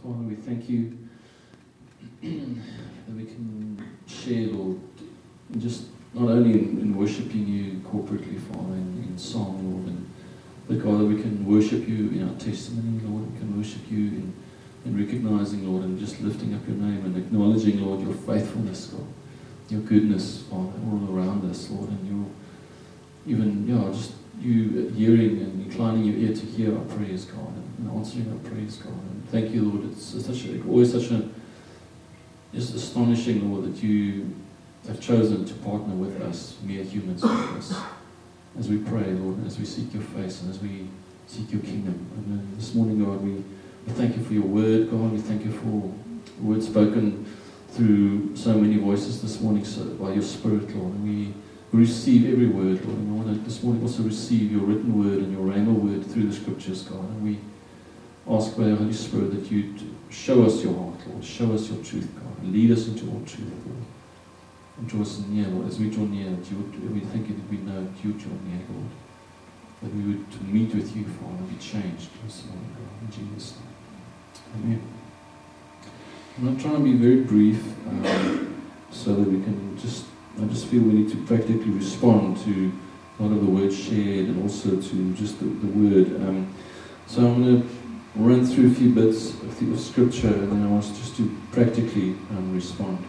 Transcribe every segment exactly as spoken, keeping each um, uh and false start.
Father, we thank you that we can share, Lord, in just not only in, in worshiping you corporately, Father, in, in song, Lord, and but God, that we can worship you in our testimony, Lord. We can worship you in, in recognizing, Lord, and just lifting up your name and acknowledging, Lord, your faithfulness, God, your goodness, Father, all around us, Lord, and your even, yeah, just you hearing and inclining your ear to hear our prayers, God, and, and answering our prayers, God. And thank you, Lord. It's such a, always such a just astonishing, Lord, that you have chosen to partner with us, mere humans, with us, as we pray, Lord, as we seek your face and as we seek your kingdom. And uh, this morning, God, we, we thank you for your word, God. We thank you for the word spoken through so many voices this morning, so by your Spirit, Lord. And we receive every word, Lord. And I want to this morning also receive your written word and your rhema word through the scriptures, God. And we ask by the Holy Spirit that you show us your heart, Lord. Show us your truth, God. And lead us into all truth, Lord. And draw us near, Lord. As we draw near, that you would, we thank you that we know that you draw near, Lord. That we would meet with you, Father, and be changed this morning, God. In Jesus' name. Amen. I'm not trying to be very brief, um, so that we can just, I just feel we need to practically respond to a lot of the words shared and also to just the, the word. Um, so I'm going to run through a few bits of, the, of scripture, and then I want us just to practically um, respond.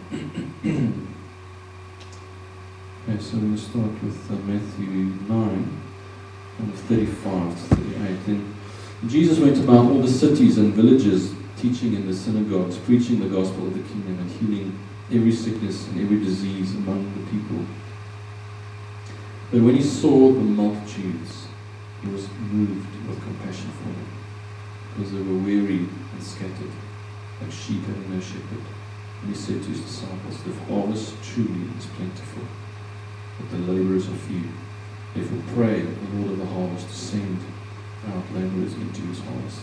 Okay, so we're going to start with uh, Matthew nine, from thirty-five to thirty-eight. Then Jesus went about all the cities and villages, teaching in the synagogues, preaching the gospel of the kingdom, and healing every sickness and every disease among the people. But when he saw the multitudes, he was moved with compassion for them, because they were weary and scattered, like sheep having no shepherd. And he said to his disciples, "The harvest truly is plentiful, but the labourers are few. Therefore pray that the Lord of the harvest to send out labourers into his harvest."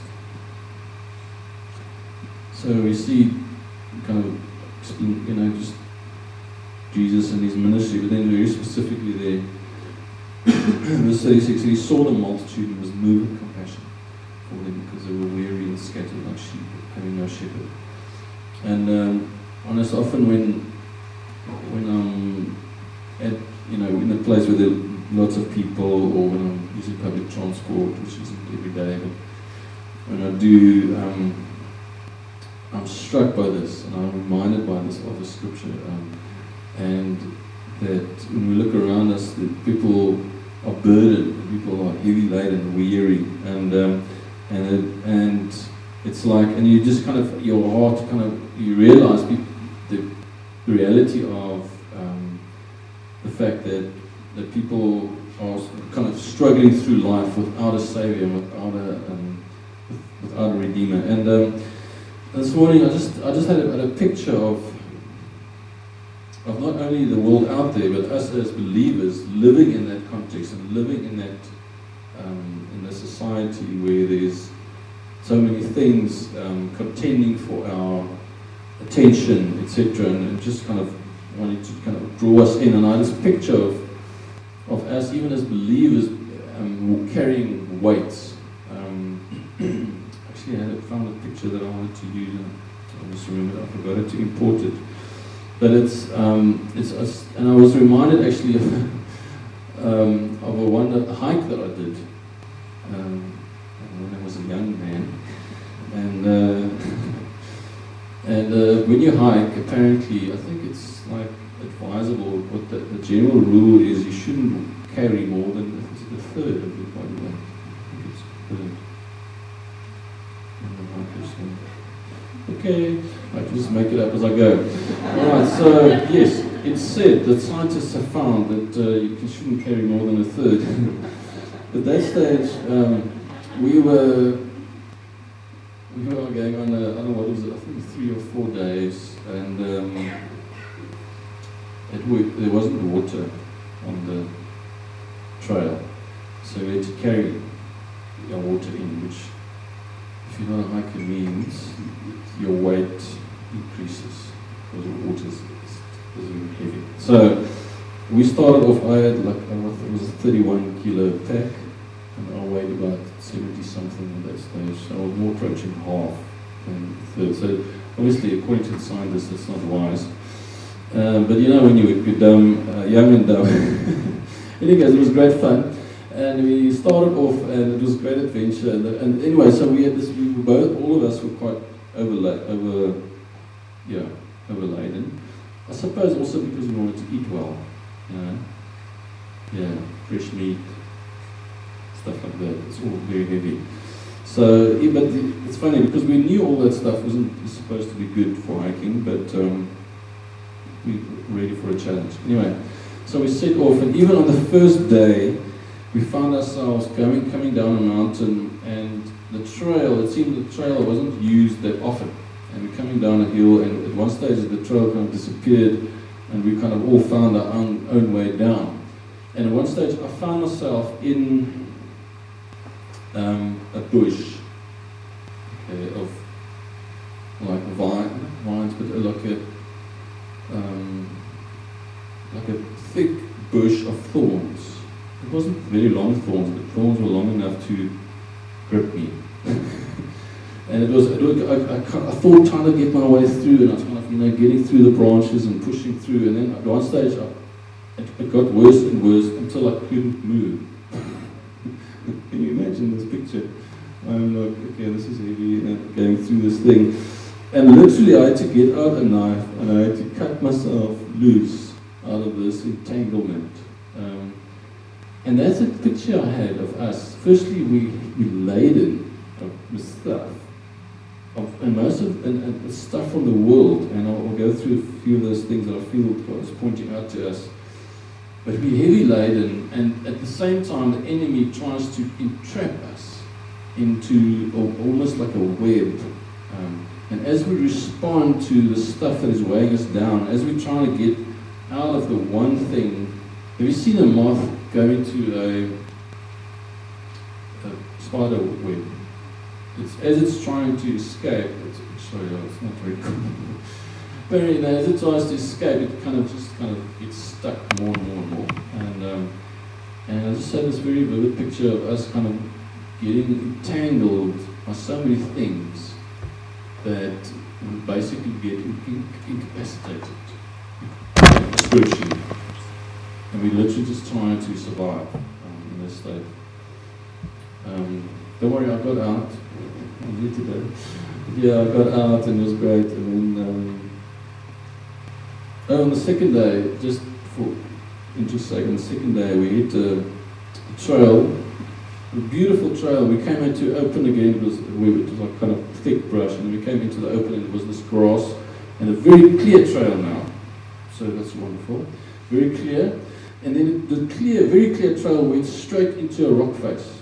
So we see kind of, you know, just Jesus and his ministry, but then very specifically there, verse thirty-six, he saw the multitude and was moved with compassion for them, because they were weary and scattered like sheep, having no shepherd. And um, honest, often when when I'm at, you know, in a place where there are lots of people, or when I'm using public transport, which isn't every day, but when I do, um, I'm struck by this, and I'm reminded by this of the scripture, um, and that when we look around us, that people are burdened, and people are heavy laden, weary, and um, and it, and it's like, and you just kind of, your heart kind of, you realize the, the reality of um, the fact that that people are kind of struggling through life without a savior, without a um, without a redeemer, and. Um, This morning, I just I just had a, had a picture of of not only the world out there, but us as believers living in that context and living in that um, in a society where there's so many things um, contending for our attention, et cetera, and, and just kind of wanting to kind of draw us in. And I had this picture of of us, even as believers, um, carrying weights. Um, Actually, I had found a picture that I wanted to use, and I just remembered I forgot it to import it. But it's um, it's us, and I was reminded actually of um, of a one a hike that I did um, when I was a young man, and uh, and uh, when you hike, apparently, I think it's like advisable. What the, the general rule is, you shouldn't carry more than a third of your body weight. I think it's a third. Okay, I can just make it up as I go. Alright, so yes, it's said that scientists have found that uh, you shouldn't carry more than a third. At that stage, um, we were we were going on a, I don't know what was it, I think three or four days, and um, it worked, there wasn't water on the trail, so we had to carry our water in, which, if you're not a hiker, means your weight increases because the water is really heavy. So we started off, I had like, I don't know, it was a thirty-one kilo pack, and I weighed about seventy something at that stage, so I was more approaching half than third. So obviously, according to the scientists, it's not wise. Um, but you know, when you were dumb, uh, young and dumb. Anyways, it was great fun. And we started off, and it was a great adventure. And, and anyway, so we had this, we were both, all of us were quite overla- over, yeah, overladen. I suppose also because we wanted to eat well, you know. Yeah, fresh meat, stuff like that. It's all very heavy. So, yeah, but it's funny because we knew all that stuff wasn't supposed to be good for hiking, but um, we were ready for a challenge. Anyway, so we set off, and even on the first day, we found ourselves going, coming down a mountain, and the trail, it seemed the trail wasn't used that often. And we're coming down a hill, and at one stage the trail kind of disappeared, and we kind of all found our own, own way down. And at one stage I found myself in um, a bush okay, of like vine, vines, but like a um, like a thick bush of thorns. It wasn't very long thorns, but thorns were long enough to grip me. And it was, it was I, I, I thought trying to get my way through, and I was kind of, you know, getting through the branches and pushing through, and then at one stage I, it, it got worse and worse until I couldn't move. Can you imagine this picture? I'm like, okay, this is heavy, and going through this thing. And literally I had to get out a knife, and I had to cut myself loose out of this entanglement. Um, and that's a picture I had of us. Firstly, we, we laden with stuff. Of, and most of and, and stuff from the world, and I'll, I'll go through a few of those things that I feel God is pointing out to us. But we're heavy laden, and at the same time, the enemy tries to entrap us into a, almost like a web. Um, and as we respond to the stuff that is weighing us down, as we're trying to get out of the one thing, have you seen a moth go into a, a spider web? It's, as it's trying to escape, it's, sorry, it's not very cool. But you know, as it tries to escape, it kind of just kind of gets stuck more and more and more. And um, and I just had this very vivid picture of us kind of getting entangled by so many things that we basically get in- incapacitated spiritually, and we're literally just trying to survive um, in this state. Um, don't worry, I got out. I need to go. Yeah, I got out and it was great. And then, um, oh, on the second day, just for interest's sake, on the second day we hit a, a trail, a beautiful trail. We came into open again. It was, we, it was like kind of thick brush, and we came into the open, and it was this grass and a very clear trail now. So that's wonderful, very clear. And then the clear, very clear trail went straight into a rock face.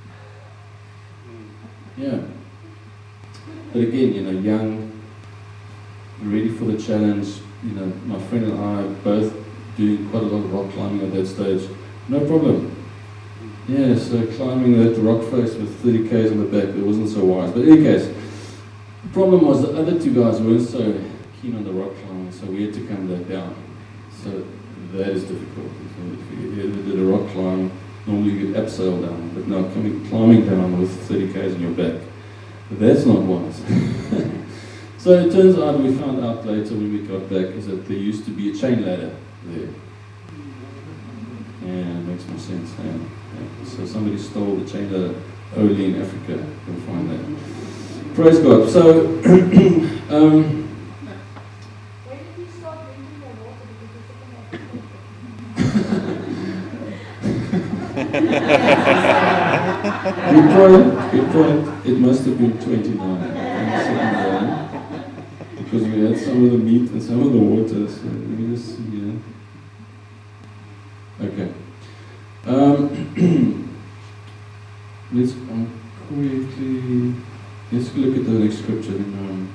Yeah. But again, you know, young, ready for the challenge. You know, my friend and I both doing quite a lot of rock climbing at that stage. No problem. Yeah, so climbing that rock face with thirty kays on the back, it wasn't so wise. But in any case, the problem was the other two guys weren't so keen on the rock climbing, so we had to come back down. So that is difficult. If you ever did a rock climb, normally you get abseil down, but now coming climbing down with thirty kays on your back, that's not wise. So it turns out, we found out later when we got back, is that there used to be a chain ladder there. Yeah, it makes more sense. Yeah. Yeah. So somebody stole the chain ladder only in Africa. You'll find that. Praise God. So, um, Why did you stop drinking the water? Good point. Good point. It must have been twenty-nine. Because we had some of the meat and some of the water. So let me just see here. Okay. Um, let's um, quickly let's look at the next scripture. Then um,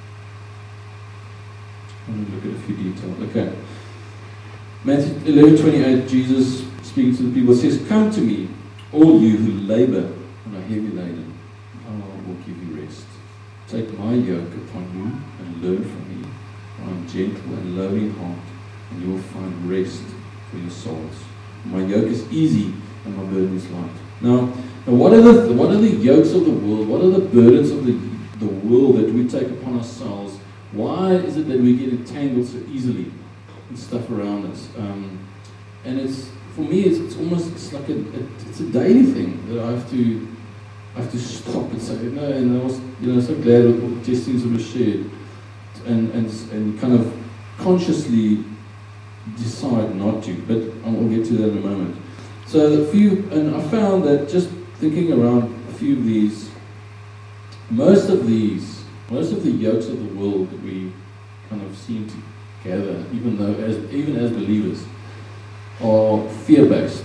I want to look at a few details. Okay. Matthew eleven twenty-eight. Jesus speaking to the people says, "Come to me, all you who labor and are heavy laden, I will give you rest. Take my yoke upon you and learn from me, for I am gentle and lowly in heart, and you will find rest for your souls. My yoke is easy and my burden is light." Now, now what are the what are the yokes of the world? What are the burdens of the the will that we take upon ourselves. Why is it that we get entangled so easily in stuff around us? Um, and it's for me, it's, it's almost it's like a, a it's a daily thing that I have to I have to stop and say no. And I was you know so glad with all the testings that were shared, and and and kind of consciously decide not to. But I'll get to that in a moment. So a few, and I found that just thinking around a few of these, most of these, most of the yokes of the world that we kind of seem to gather, even though as even as believers, are fear-based.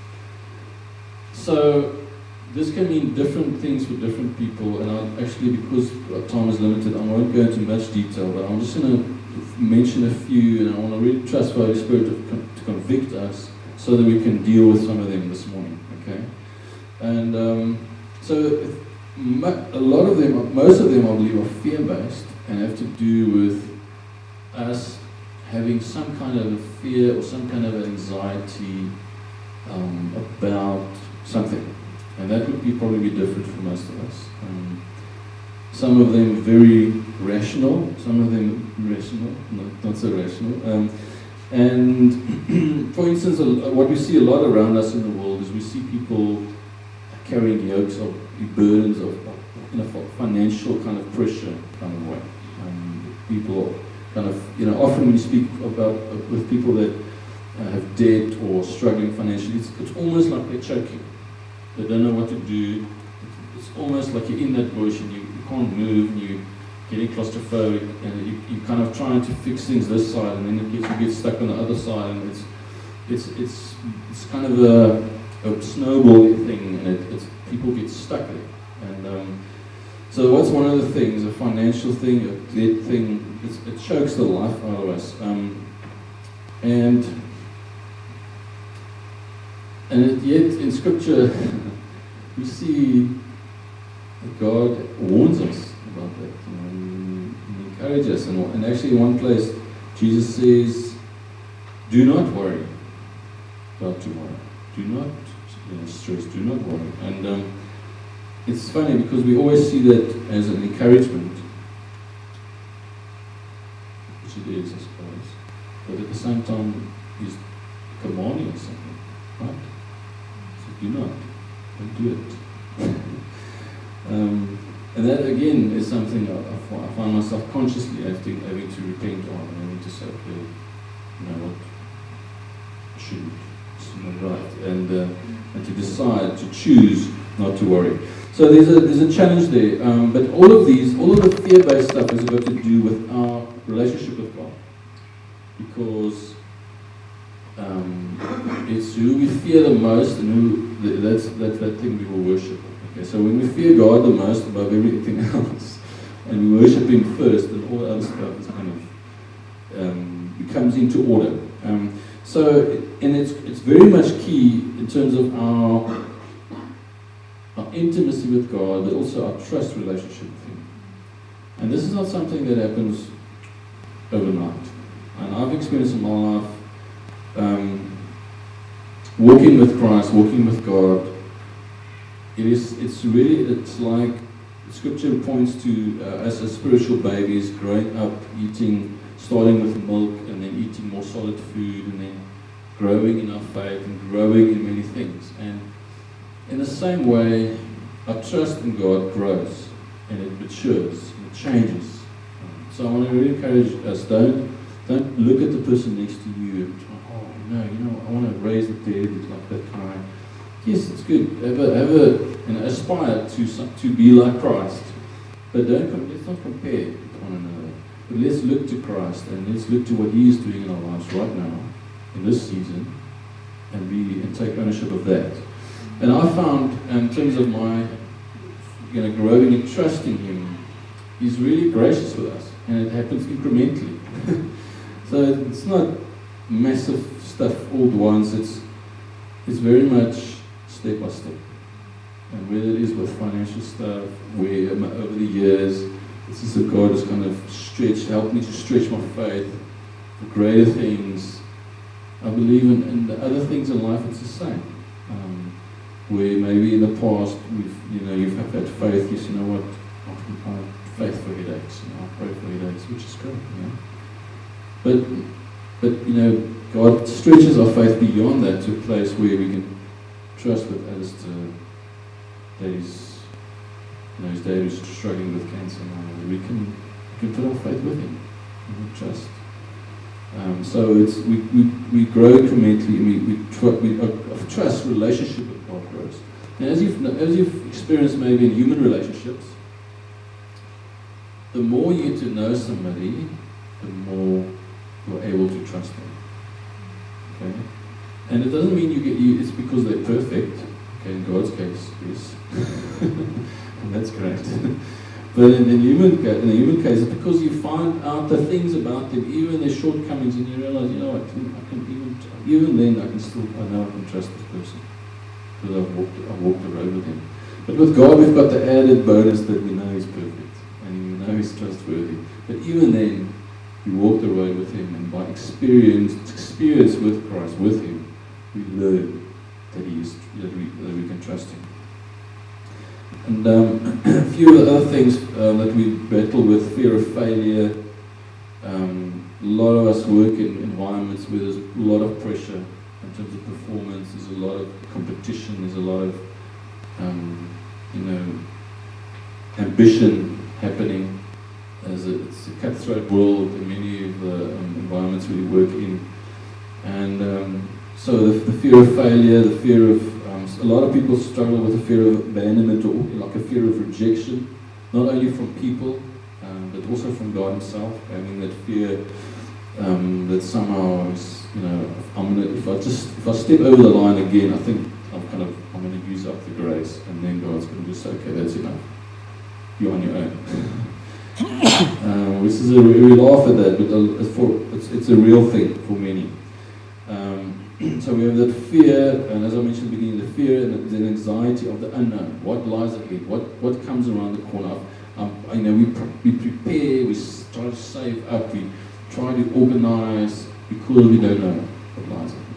So this can mean different things for different people, and I actually, because our time is limited, I won't go into much detail, but I'm just going to mention a few, and I want to really trust the Holy Spirit to, con- to convict us so that we can deal with some of them this morning, okay? And um, so a lot of them, most of them I believe are fear-based and have to do with us having some kind of a fear or some kind of anxiety um, about something. And that would be probably be different for most of us. Um, some of them very rational, some of them rational, not, not so rational. Um, and for instance, what we see a lot around us in the world is we see people carrying yokes of burdens of in a financial kind of pressure kind of way. Um, people kind of, you know, often when you speak about uh, with people that uh, have debt or struggling financially, it's, it's almost like they're choking. They don't know what to do. It's almost like you're in that bush and you, you can't move and you're getting claustrophobic and you, you're kind of trying to fix things this side and then it gets, you get stuck on the other side, and it's it's it's it's kind of a, a snowball thing, and it, it's people get stuck there. And um, so what's one of the things, a financial thing, a debt thing, it's, it chokes the life out of us. Um, and and it, yet in Scripture we see that God warns us about that. You know, and He encourages us. And, and actually in one place Jesus says, do not worry about tomorrow. Do not you know, stress, do not worry. And um, it's funny because we always see that as an encouragement, which it is, I suppose, but at the same time, He's commanding us something, right? So do not, don't do it. um, and that again is something I, I find myself consciously having, having to repent on, and having to say, okay, you know what, I shouldn't, it's not right, and uh, and to decide to choose not to worry. So there's a there's a challenge there, um, but all of these, all of the fear-based stuff has got to do with our relationship with God, because um, it's who we fear the most, and who that's that's that thing we will worship. Okay, so when we fear God the most above everything else, and we worship Him first, then all the other stuff is kind of um, comes into order. Um, so and it's it's very much key in terms of our. Our intimacy with God, but also our trust relationship with Him. And this is not something that happens overnight. And I've experienced in my life um, walking with Christ, walking with God. It is, it's really, it's like Scripture points to uh, us as spiritual babies growing up, eating, starting with milk, and then eating more solid food, and then growing in our faith and growing in many things. And in the same way, our trust in God grows and it matures and it changes. So I want to really encourage us, don't, don't look at the person next to you and try, oh no, you know, I want to raise the dead, it's like that kind. Yes, it's good. Have a, have a, and aspire to some, to be like Christ. But don't let's not compare with one another. But let's look to Christ and let's look to what He is doing in our lives right now, in this season, and be and take ownership of that. And I found, in terms of my, you know, growing and trusting Him, He's really gracious with us, and it happens incrementally. So it's not massive stuff all at once. It's it's very much step by step. And whether it is with financial stuff, where over the years, this is that God has kind of stretched, helped me to stretch my faith for greater things. I believe in, in the other things in life, it's the same. Um, where maybe in the past, we've, you know, you've had faith, yes, you know what, I faith for headaches. You know, I pray for headaches, which is great. You know, but but you know, God stretches our faith beyond that to a place where we can trust with Alistair that he's, you know, his dad is struggling with cancer now. We can we can put our faith with him and we trust. Um, so it's we, we, we grow incrementally. We we, tr- we our, our trust relationship with God grows. And as you've as you've experienced maybe in human relationships, the more you get to know somebody, the more you're able to trust them. Okay, and it doesn't mean you get you. It's because they're perfect. Okay, in God's case, yes, and that's great. But in the human in the human case, it's because you find out the things about them, even their shortcomings, and you realize, you know, I can, I can even even then I can still I know I can trust this person because I've walked I've walked the road with him. But with God, we've got the added bonus that we know He's perfect and we know He's trustworthy. But even then, we walk the road with Him, and by experience experience with Christ, with Him, we learn that He is that we that we can trust Him. And um, a few of the other things um, that we battle with: fear of failure. Um, a lot of us work in environments where there's a lot of pressure in terms of performance. There's a lot of competition. There's a lot of um, you know ambition happening. As a, it's a cutthroat world in many of the um, environments we work in, and um, so the, the fear of failure, the fear of um, a lot of people struggle with the fear of abandonment, or like a fear of rejection, not only from people, um, but also from God Himself. I mean that fear um, that somehow, is, you know, if I'm gonna, if I just if I step over the line again, I think I'm kind of I'm going to use up the grace, and then God's going to just say, okay, that's enough. You're on your own. Uh, which is a, we laugh at that, but it's, for, it's, it's a real thing for many. Um, so we have that fear, and as I mentioned at the beginning, the fear and the anxiety of the unknown. What lies ahead? What what comes around the corner? Um, I know we pre- we prepare, we try to save up, we try to organize because we don't know what lies ahead.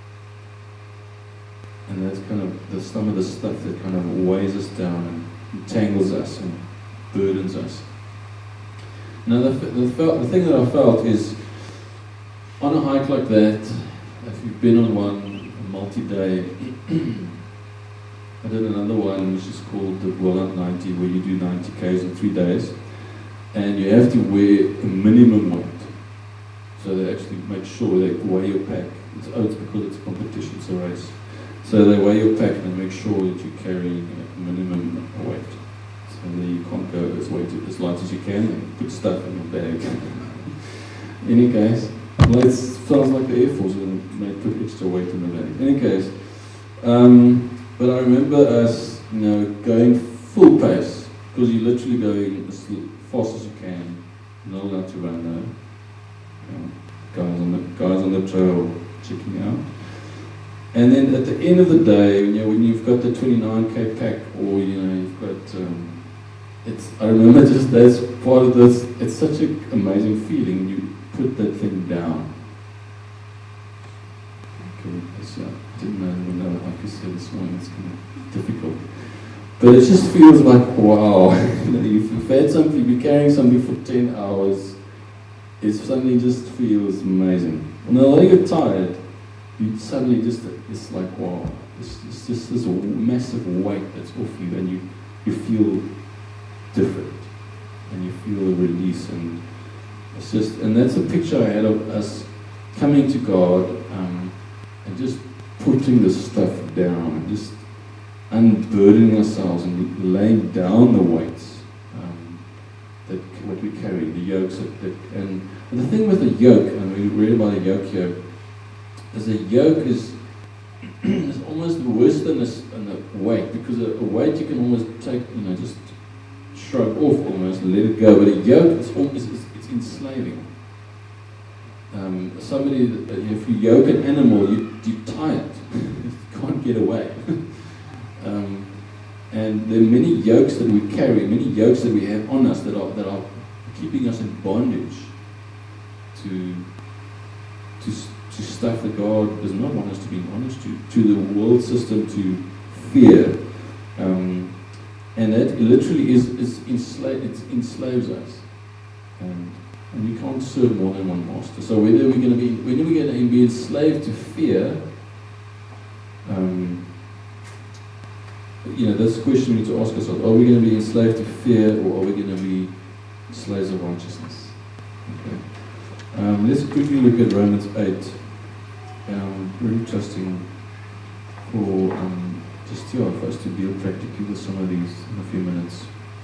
And that's kind of the, some of the stuff that kind of weighs us down and entangles us and burdens us. Now, the, the, the thing that I felt is, on a hike like that, if you've been on one, a multi-day, I did another one which is called the Welland ninety, where you do ninety kays in three days, and you have to wear a minimum weight. So they actually make sure they weigh your pack. It's, oh, it's because it's a competition, it's a race. So they weigh your pack and make sure that you're carrying a minimum weight. And then you can't go as, weight, as light as you can and put stuff in your bag. In any case, well, it sounds like the Air Force and they put extra weight in the bag. In any case, um, but I remember us, you know, going full pace, because you're literally going as fast as you can. You're not allowed to run though. You know, guys on the guys on the trail checking out. And then at the end of the day, you know, when you've got the twenty-nine K pack, or you know, you've got um, It's, I remember just that's part of this, it's such an amazing feeling, you put that thing down. Okay, I didn't know, you know, like you said this morning, it's kind of difficult. But it just feels like, wow, you know, you've had something, you've been carrying something for ten hours, it suddenly just feels amazing. And then when you get tired, you suddenly just, it's like, wow, it's, it's just this massive weight that's off you, and you, you feel different, and you feel a release, and it's just, and that's a picture I had of us coming to God um, and just putting the stuff down, and just unburdening ourselves and laying down the weights um, that what we carry, the yokes that, that and, and the thing with the yoke, and we read about a yoke here, is a yoke is is almost worse than a, than a weight, because a, a weight you can almost take, you know, just shrug off almost and let it go, but a yoke is almost, it's, it's enslaving. Um, somebody, that, if you yoke an animal, you, you tie it. You can't get away. um, and there are many yokes that we carry, many yokes that we have on us that are that are keeping us in bondage to to to stuff that God does not want us to be in bondage to, to the world system, to fear. Um, And that literally is, is ensla- it enslaves us. And, and you can't serve more than one master. So whether we're going to be, whether we're going to be enslaved to fear, um, you know, that's a question we need to ask ourselves. Are we going to be enslaved to fear, or are we going to be slaves of righteousness? Okay. Um, let's quickly look at Romans eight. Um, really trusting for um, just yeah, for us to deal practically with some of these in a few minutes.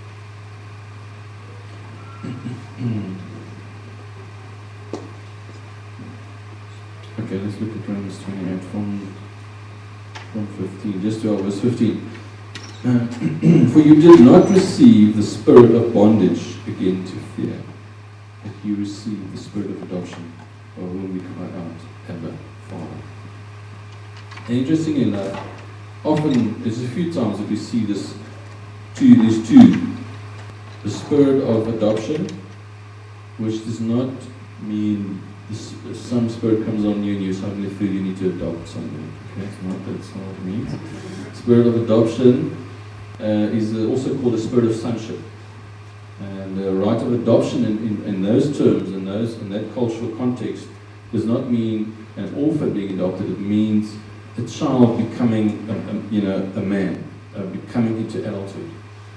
Okay, let's look at Romans twenty-eight from, from fifteen, just to verse fifteen. Uh, for you did not receive the spirit of bondage again to fear, but you received the spirit of adoption, by whom we cry out, Abba, Father. And interestingly enough, often there's a few times that we see this two, there's two. The spirit of adoption, which does not mean this, some spirit comes on you and you suddenly feel you need to adopt somebody. Okay, it's not, that's not what it means. Spirit of adoption uh, is also called the spirit of sonship. And the right of adoption in, in, in those terms, in, those, in that cultural context, does not mean an orphan being adopted. It means a child becoming, a, a, you know, a man, uh, becoming into adulthood.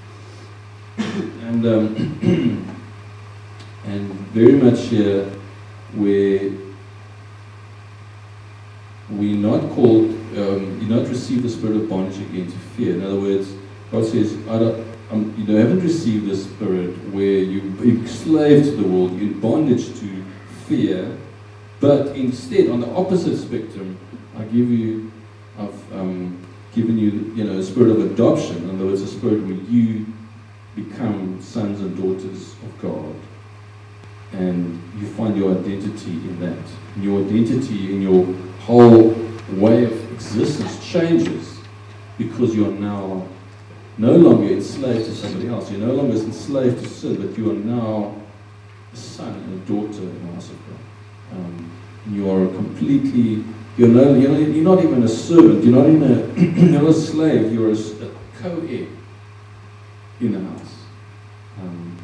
And um, and very much here, where we're not called, um, you not receive the spirit of bondage again to fear. In other words, God says, I don't, um, you haven't received the spirit where you're enslaved to the world, you're in bondage to fear, but instead, on the opposite spectrum, I give you, I've um, given you, you know, a spirit of adoption. In other words, a spirit where you become sons and daughters of God, and you find your identity in that. And your identity in your whole way of existence changes because you are now no longer enslaved to somebody else. You're no longer enslaved to sin, but you are now a son and a daughter in the house of God. Um, you are completely. You're no. You're not, you're not even a servant. You're not even a. You're not a slave. You're a, a co-heir in the house. Um,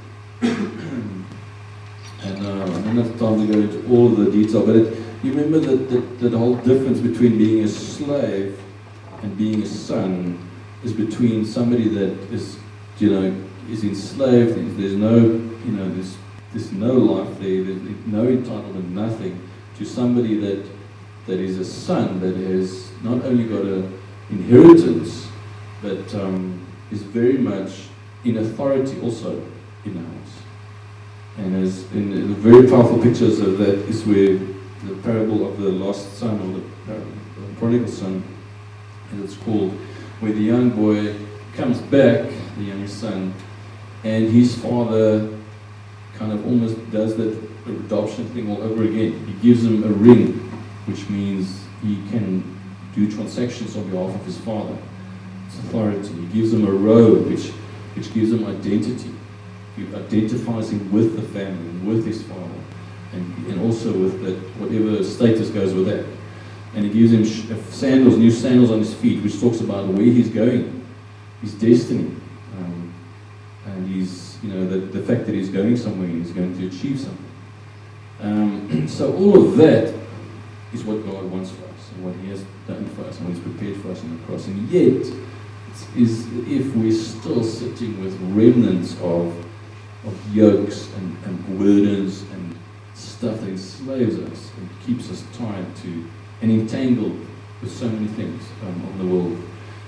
and uh, I don't have time to go into all of the detail, but it, you remember that, that, that the whole difference between being a slave and being a son is between somebody that is, you know, is enslaved. There's no, you know, there's there's no life there. There's no entitlement, nothing, to somebody that that is a son that has not only got an inheritance, but um, is very much in authority also in the house. And as in the very powerful pictures of that is where the parable of the lost son, or the, the prodigal son, as it's called, where the young boy comes back, the young son, and his father kind of almost does that adoption thing all over again. He gives him a ring, which means he can do transactions on behalf of his father. It's authority. He gives him a robe, which which gives him identity. He identifies him with the family, and with his father, and, and also with that, whatever status goes with that. And he gives him sh- sandals, new sandals on his feet, which talks about where he's going, his destiny, um, and he's, you know, the, the fact that he's going somewhere and he's going to achieve something. Um, so all of that is what God wants for us, and what He has done for us, and what He's prepared for us on the cross. And yet, is if we're still sitting with remnants of of yokes and, and burdens and stuff that enslaves us and keeps us tied to and entangled with so many things um, of the world.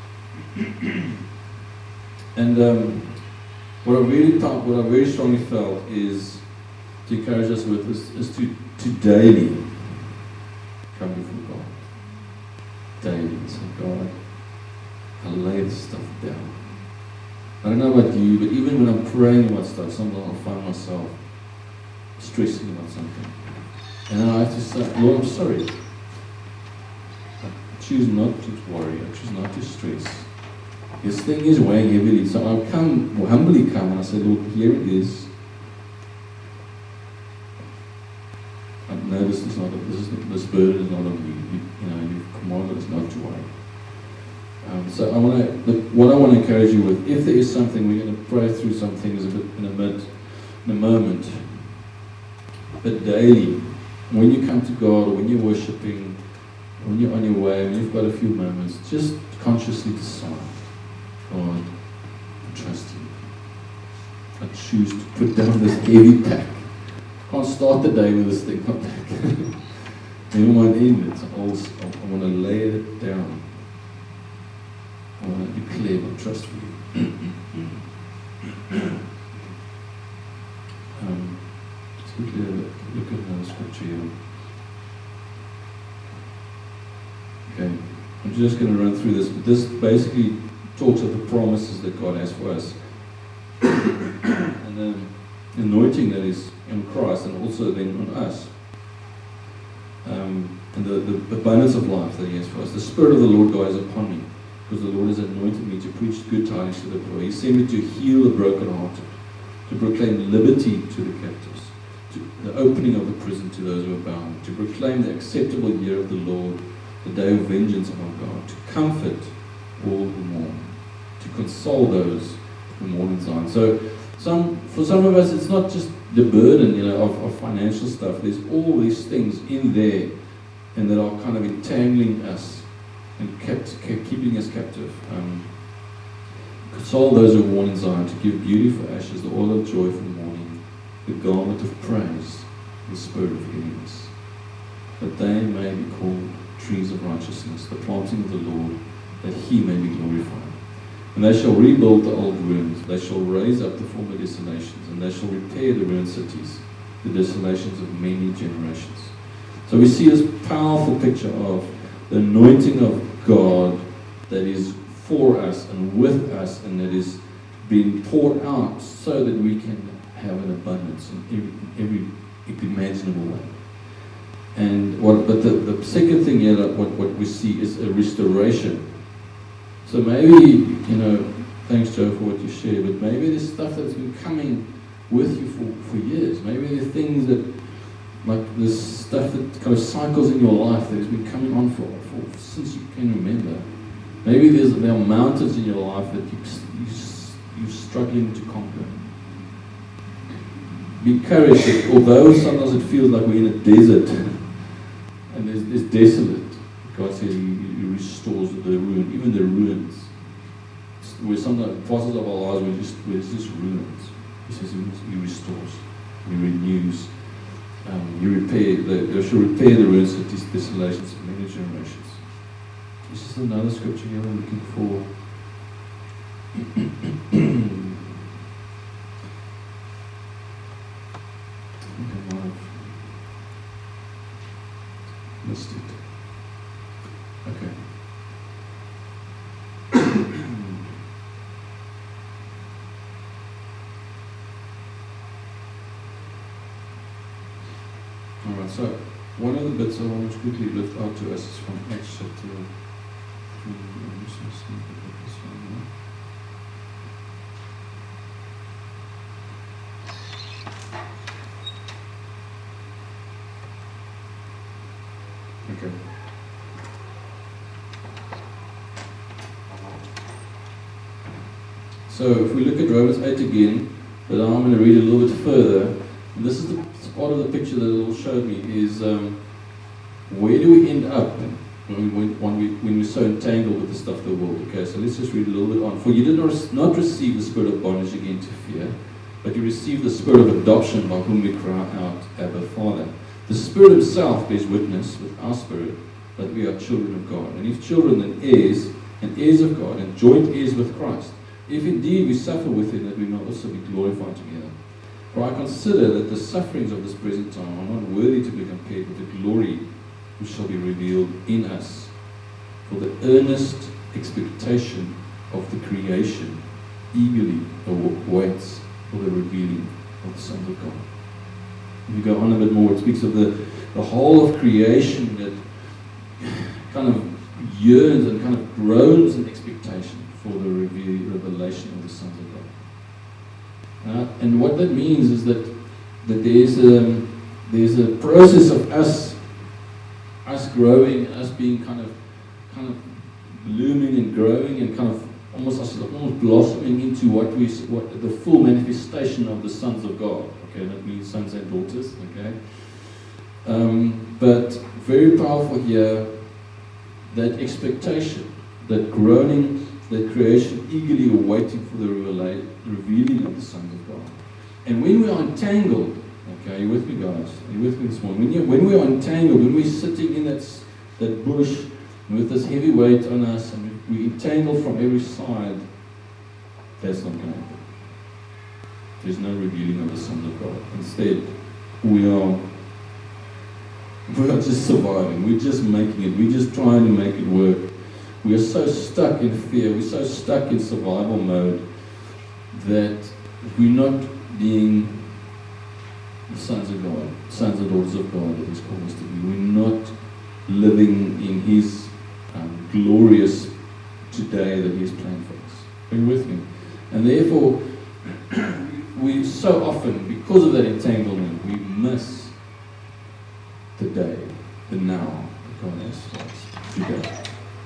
And um, what I really thought, what I very strongly felt is to encourage us with is, is to, to daily come before God. Daily, and say, God, I lay this stuff down. I don't know about you, but even when I'm praying about stuff, sometimes I'll find myself stressing about something. And then I have to say, Lord, I'm sorry. I choose not to worry. I choose not to stress. This thing is weighing heavily. So I'll come, will humbly come, and I say, Lord, here it is. I know this is not, a, this, is, this burden is not on me. You, you know, you've commanded us not to worry. Um, Um, so I want to, what I want to encourage you with, if there is something, we're going to pray through some things a bit in a bit, in a moment. But daily, when you come to God, or when you're worshiping, when you're on your way, when you've got a few moments, just consciously decide, God, I trust you. I choose to put down this heavy pack. I can't start the day with this thing on pack. I don't want to end it. I want to lay it down. I want to declare my trust for you. um, let's quickly have a look at another scripture here. Okay, I'm just going to run through this, but this basically talks of the promises that God has for us. And the anointing that is in Christ and also then on us. Um, and the, the abundance of life that He has for us. The Spirit of the Lord God is upon me, because the Lord has anointed me to preach good tidings to the poor. He sent me to heal the brokenhearted, to proclaim liberty to the captives, to the opening of the prison to those who are bound, to proclaim the acceptable year of the Lord, the day of vengeance of our God, to comfort all who mourn, to console those who mourn in Zion. So, some for some of us, it's not just the burden, you know, of, of financial stuff. There's all these things in there, and that are kind of entangling us and kept, kept keeping us captive. Um, console those who mourn in Zion, to give beauty for ashes, the oil of joy for mourning, the garment of praise, the spirit of heaviness, that they may be called trees of righteousness, the planting of the Lord, that He may be glorified. And they shall rebuild the old ruins, they shall raise up the former desolations, and they shall repair the ruined cities, the desolations of many generations. So we see this powerful picture of the anointing of God that is for us and with us, and that is being poured out so that we can have an abundance in every, every imaginable way. And what, but the, the second thing here, that what, what we see is a restoration. So maybe, you know, thanks Joe for what you shared, but maybe there's stuff that's been coming with you for, for years. Maybe there are things that, like this stuff that kind of cycles in your life that has been coming on for, for since you can remember. Maybe there's, there are mountains in your life that you, you, you're struggling to conquer. Be encouraged that although sometimes it feels like we're in a desert and it's, it's desolate, God says He, He restores the ruin, even the ruins. Where sometimes parts of our lives were just, where it's just ruins. He says He, he restores, He renews, um, He repair. They shall repair the ruins of these desolations of many generations. This is another scripture here I'm looking for. I think I might have missed it. Okay. Alright, so one of the bits I want to quickly lift out to us is from Acts chapter three. I'm just going to see if I get this one now. Okay. So if we look at Romans eight again, but I'm going to read a little bit further. And this is the part of the picture that it will show me is um, where do we end up when, we, when, we, when we're so entangled with the stuff of the world. Okay, so let's just read a little bit on. For you did not, not receive the spirit of bondage again to fear, but you received the spirit of adoption, by whom we cry out, Abba, Father. The Spirit Himself bears witness with our spirit that we are children of God. And if children, then heirs, and heirs of God, and joint heirs with Christ. If indeed we suffer with Him, that we may also be glorified together. For I consider that the sufferings of this present time are not worthy to be compared with the glory which shall be revealed in us. For the earnest expectation of the creation eagerly waits for the revealing of the sons of God. If you go on a bit more, it speaks of the, the whole of creation that kind of yearns and kind of groans in expectation for the reveal, revelation of the sons of God. Uh, and what that means is that, that there's, a, there's a process of us us growing, us being kind of kind of blooming and growing and kind of almost, almost blossoming into what we, what the full manifestation of the sons of God. Okay, that means sons and daughters. Okay, um, but very powerful here. That expectation, that groaning, that creation eagerly awaiting for the revela- revealing of the sons of God. And when we are entangled, okay, are you with me, guys? Are you with me this morning? When, you, when we are entangled, when we're sitting in that, that bush with this heavy weight on us and we entangled from every side, that's not going to happen. There's no revealing of the sons of God. Instead, we are we are just surviving. We're just making it. We're just trying to make it work. We are so stuck in fear. We're so stuck in survival mode that we're not being the sons of God, sons and daughters of God that He's called us to be. We're not living in His um, glorious today that He's planned for us. Are you with me? And therefore, we so often, because of that entanglement, we miss the day, the now that God has for us today.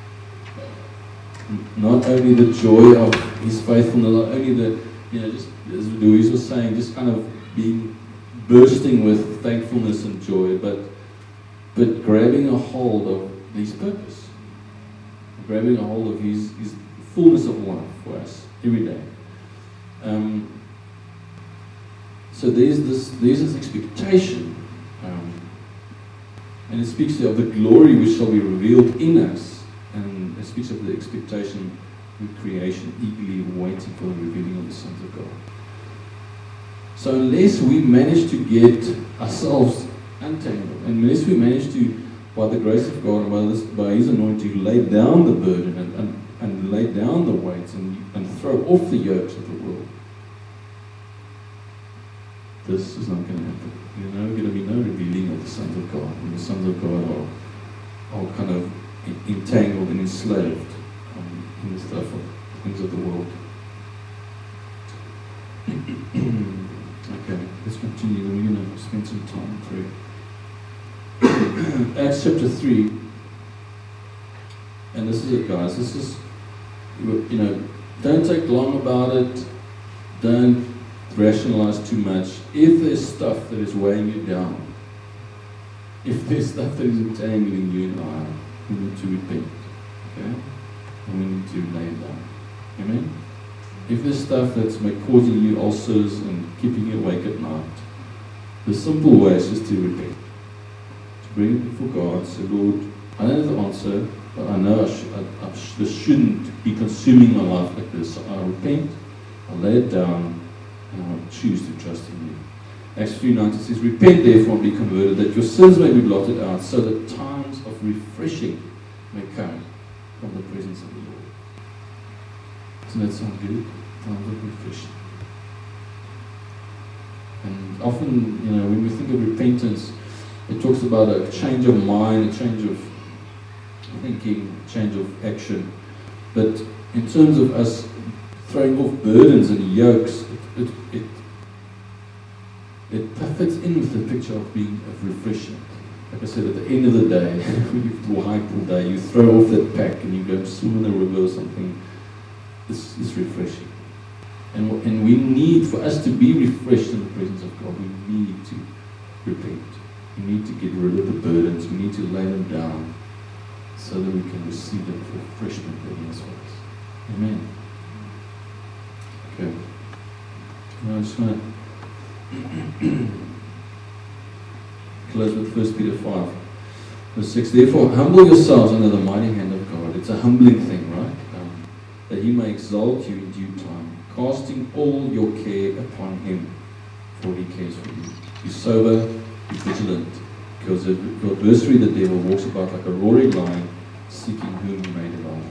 Not only the joy of His faithfulness, not only the, you know, just as Louise was saying, just kind of being bursting with thankfulness and joy, but but grabbing a hold of His purpose, grabbing a hold of His, His fullness of life for us every day. Um, so there's this there's this expectation. Um, And it speaks of the glory which shall be revealed in us. And it speaks of the expectation with creation, eagerly waiting for the revealing of the sons of God. So unless we manage to get ourselves untangled, and unless we manage to, by the grace of God and by, this, by His anointing, lay down the burden and, and, and lay down the weights and, and throw off the yokes of the world, this is not going to happen. You know, going to be no revealing of the sons of God, and the sons of God are, are kind of entangled and enslaved um, in the stuff of things of the world. Okay, let's continue. We're going to spend some time in prayer. Acts chapter three, and this is it, guys. This is, you know, don't take long about it. Don't rationalize too much. If there's stuff that is weighing you down, if there's stuff that is entangling you and I, we need to repent, okay? And we need to lay it down. Amen? If there's stuff that's causing you ulcers and keeping you awake at night, the simple way is just to repent. To bring it before God, say, Lord, I don't know the answer, but I know I sh- I, I sh- this shouldn't be consuming my life like this. So I repent, I lay it down, and I will choose to trust in you. Acts three nineteen says, repent therefore and be converted, that your sins may be blotted out, so that times of refreshing may come from the presence of the Lord. Doesn't that sound good? Times of refreshing. And often, you know, when we think of repentance, it talks about a change of mind, a change of thinking, a change of action. But in terms of us throwing off burdens and yokes, it, it, it fits in with the picture of being of refreshing. Like I said, at the end of the day, when you hike all day, you throw off that pack and you go swim in a river or something. It's, it's refreshing. And, and we need, for us to be refreshed in the presence of God, we need to repent. We need to get rid of the burdens. We need to lay them down so that we can receive that refreshment that He has for us. Amen. Okay. Now I just want to close with First Peter five, verse six. Therefore, humble yourselves under the mighty hand of God. It's a humbling thing, right? Um, that He may exalt you in due time, casting all your care upon Him, for He cares for you. Be sober, be vigilant, because your adversary, the devil, walks about like a roaring lion, seeking whom He may devour.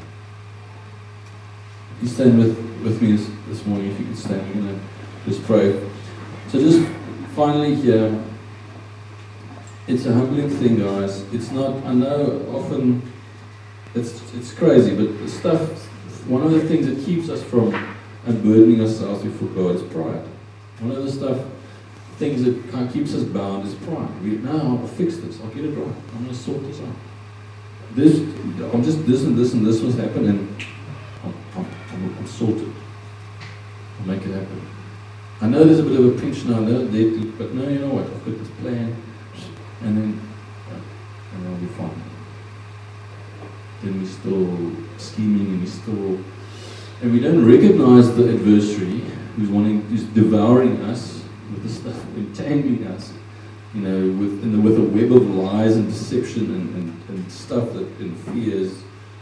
You stand with, with me this, this morning, if you could stand, we're going to just pray. So just finally here, it's a humbling thing, guys. It's not, I know often, it's it's crazy, but the stuff, one of the things that keeps us from unburdening ourselves before God is pride. One of the stuff, things that kind of keeps us bound is pride. We, no, I'll fix this, I'll get it right, I'm going to sort this out. this, I'm just this and this and this must happen, and I'm, I'm, I'm, I'm sorted. I'll make it happen. I know there's a bit of a pinch now, I know that, but no, you know what? I've got this plan, and then and I'll be fine. Then we're still scheming, and we still, and we don't recognize the adversary who's wanting, who's devouring us with the stuff, entangling us, you know, with in the, with a web of lies and deception and, and, and stuff that and fears.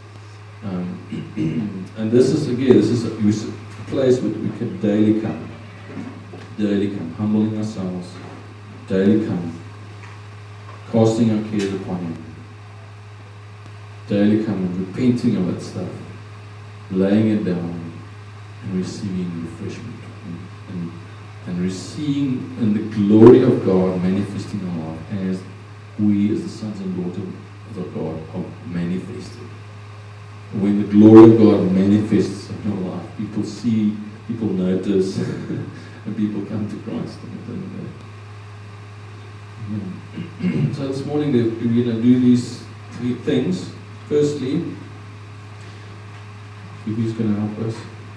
Um, and this is again, this is a, a place where we can daily come, daily come, humbling ourselves, daily come, casting our cares upon Him, daily come and repenting of that stuff, laying it down, and receiving refreshment, and, and, and receiving in the glory of God manifesting in our life as we, as the sons and daughters of God, are manifested. When the glory of God manifests in our life, people see, people notice, and people come to Christ. Yeah. So this morning we're going to do these three things. Firstly, who's going to help us?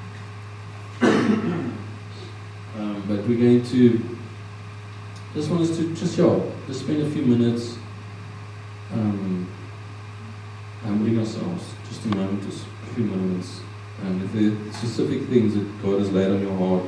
um, but we're going to, just want us to just, yeah, just spend a few minutes um, humbling ourselves, just a moment, just a few moments. And if there are specific things that God has laid on your heart,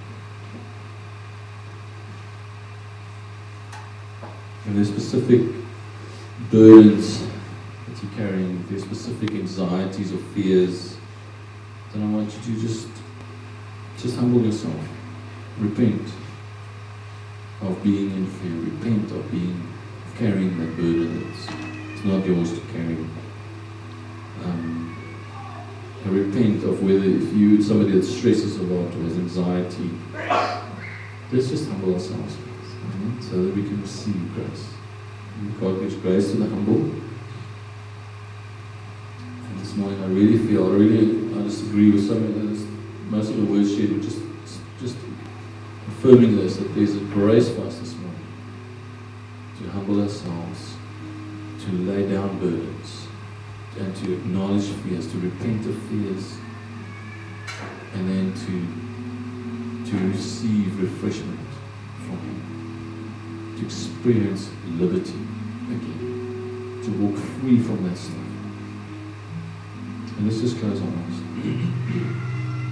if there are specific burdens that you're carrying, if there are specific anxieties or fears, then I want you to just, just humble yourself. Repent of being in fear. Repent of being, of carrying that burden that's it's not yours to carry. Um, and repent of whether if you somebody that stresses a lot or has anxiety. Let's just humble ourselves, mm-hmm, so that we can receive grace. And God gives grace to the humble. And this morning I really feel, I really I disagree with some of those, most of the words shared were just, just affirming this, that there's a grace for us this morning to humble ourselves, to lay down burdens, and to acknowledge fears, to repent of fears, and then to, to receive refreshment from Him, to experience liberty again, to walk free from that stuff. And let's just close our eyes.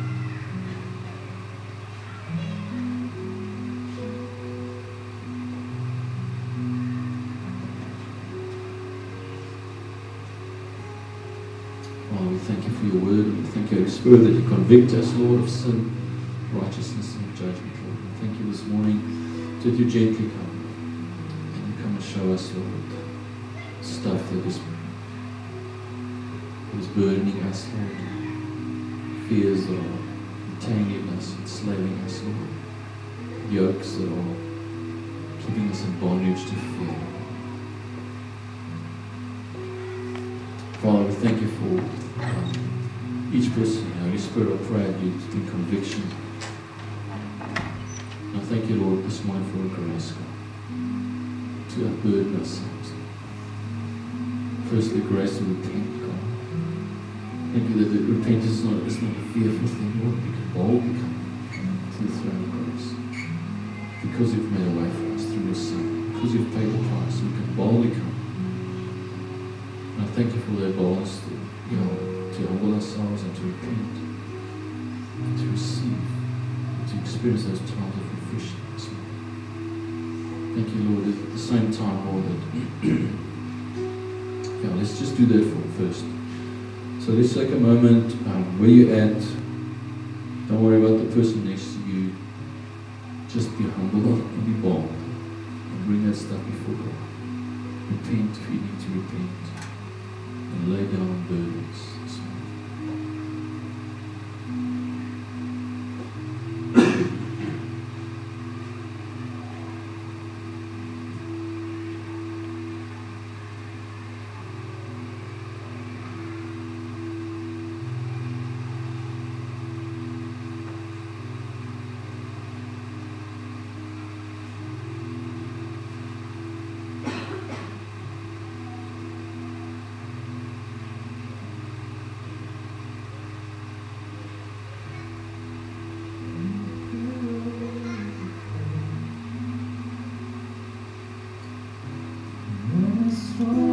Father, we thank you for your word, and we thank you, Holy Spirit, that you convict us, Lord, of sin, righteousness, and judgment, Lord. We thank you this morning that you gently come, and you come and show us, Lord, stuff that is, that is burdening us, Lord, fears that are entangling us, enslaving us, Lord, yokes that are keeping us in bondage to fear. Father, we thank you for um, each person. Holy Spirit, I pray that you bring conviction. And I thank you, Lord, this morning for a grace, God, to unburden ourselves. Firstly, grace to repent, God. Thank you that the repentance is not, it's not a fearful thing, Lord. We can boldly come to the throne of grace. Because you've made a way for us through your Son. Because you've paid the price, we can boldly come. And I thank you for that boldness to, you know, to humble ourselves and to repent, and to receive, and to experience those times of refreshment. Thank you, Lord, at the same time, Lord, that yeah, let's just do that for first. So let's take a moment, um, where you're at. Don't worry about the person next to you. Just be humble and be bold, and bring that stuff before God. Repent if you need to repent. And lay down burdens this morning. for